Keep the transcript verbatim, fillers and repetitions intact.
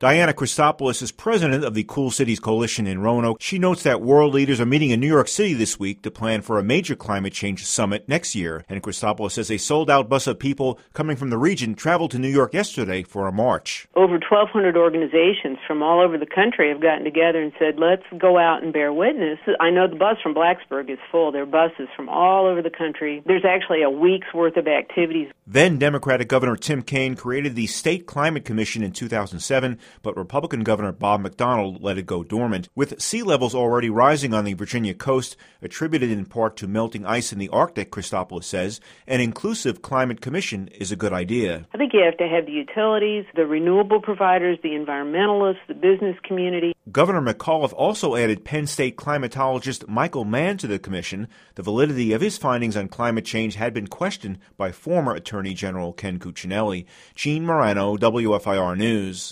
Diana Christopoulos is president of the Cool Cities Coalition in Roanoke. She notes that world leaders are meeting in New York City this week to plan for a major climate change summit next year. And Christopoulos says a sold-out bus of people coming from the region traveled to New York yesterday for a march. Over twelve hundred organizations from all over the country have gotten together and said, let's go out and bear witness. I know the bus from Blacksburg is full. There are buses from all over the country. There's actually a week's worth of activities. Then Democratic Governor Tim Kaine created the State Climate Commission in two thousand seven, but Republican Governor Bob McDonnell let it go dormant. With sea levels already rising on the Virginia coast, attributed in part to melting ice in the Arctic, Christopoulos says, an inclusive climate commission is a good idea. I think you have to have the utilities, the renewable providers, the environmentalists, the business community. Governor McAuliffe also added Penn State climatologist Michael Mann to the commission. The validity of his findings on climate change had been questioned by former Attorney General Ken Cuccinelli. Gene Morano, W F I R News.